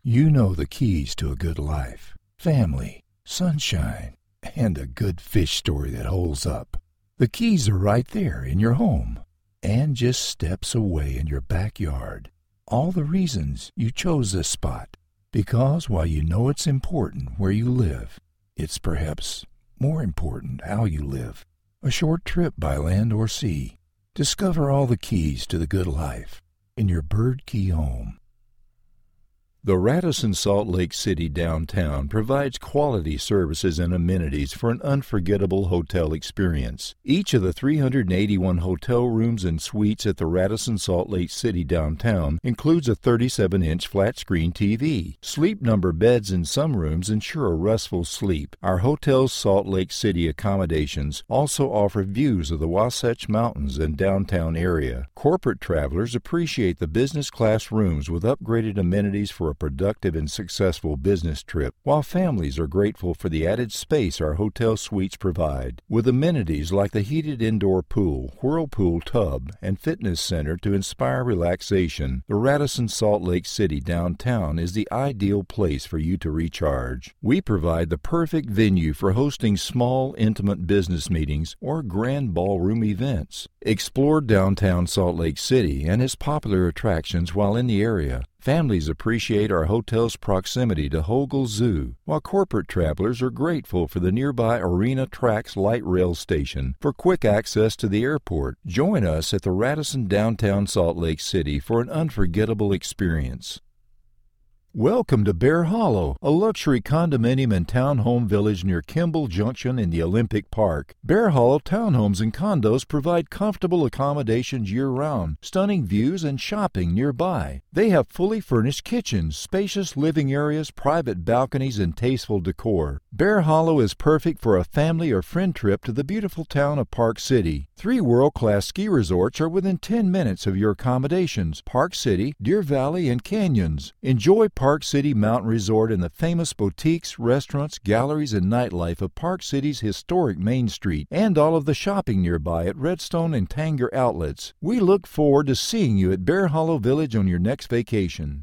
You know the keys to a good life: family, sunshine, and a good fish story that holds up. The keys are right there in your home and just steps away in your backyard. All the reasons you chose this spot. Because while you know it's important where you live, it's perhaps more important how you live. A short trip by land or sea. Discover all the keys to the good life in your Bird Key home. The Radisson Salt Lake City downtown provides quality services and amenities for an unforgettable hotel experience. Each of the 381 hotel rooms and suites at the Radisson Salt Lake City downtown includes a 37-inch flat-screen TV. Sleep Number beds in some rooms ensure a restful sleep. Our hotel's Salt Lake City accommodations also offer views of the Wasatch Mountains and downtown area. Corporate travelers appreciate the business class rooms with upgraded amenities for a productive and successful business trip, while families are grateful for the added space our hotel suites provide. With amenities like the heated indoor pool, whirlpool tub, and fitness center to inspire relaxation, the Radisson Salt Lake City downtown is the ideal place for you to recharge. We provide the perfect venue for hosting small, intimate business meetings or grand ballroom events. Explore downtown Salt Lake City and its popular attractions while in the area. Families appreciate our hotel's proximity to Hogle Zoo, while corporate travelers are grateful for the nearby Arena Tracks light rail station for quick access to the airport. Join us at the Radisson downtown Salt Lake City for an unforgettable experience. Welcome to Bear Hollow, a luxury condominium and townhome village near Kimball Junction in the Olympic Park. Bear Hollow townhomes and condos provide comfortable accommodations year-round, stunning views, and shopping nearby. They have fully furnished kitchens, spacious living areas, private balconies, and tasteful decor. Bear Hollow is perfect for a family or friend trip to the beautiful town of Park City. 3 world-class ski resorts are within 10 minutes of your accommodations: Park City, Deer Valley, and Canyons. Enjoy Park City Mountain Resort and the famous boutiques, restaurants, galleries, and nightlife of Park City's historic Main Street, and all of the shopping nearby at Redstone and Tanger outlets. We look forward to seeing you at Bear Hollow Village on your next vacation.